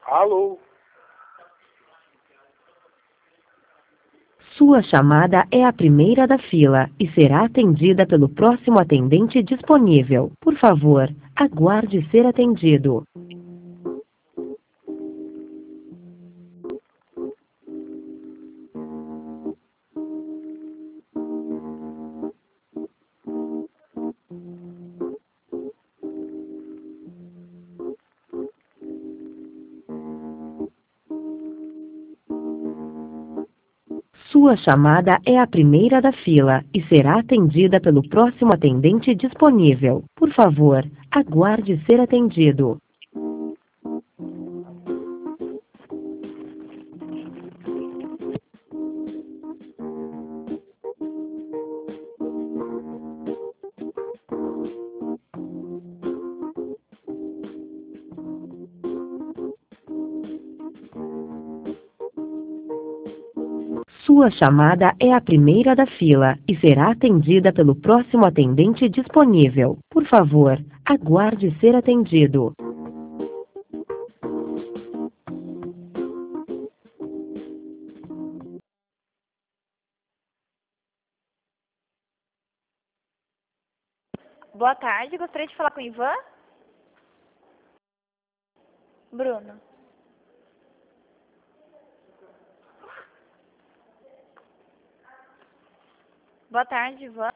Alô? Sua chamada é a primeira da fila e será atendida pelo próximo atendente disponível. Por favor, aguarde ser atendido. Sua chamada é a primeira da fila e será atendida pelo próximo atendente disponível. Por favor, aguarde ser atendido. Sua chamada é a primeira da fila e será atendida pelo próximo atendente disponível. Por favor, aguarde ser atendido. Boa tarde, gostaria de falar com o Ivan? Bruno. Boa tarde, Ivan.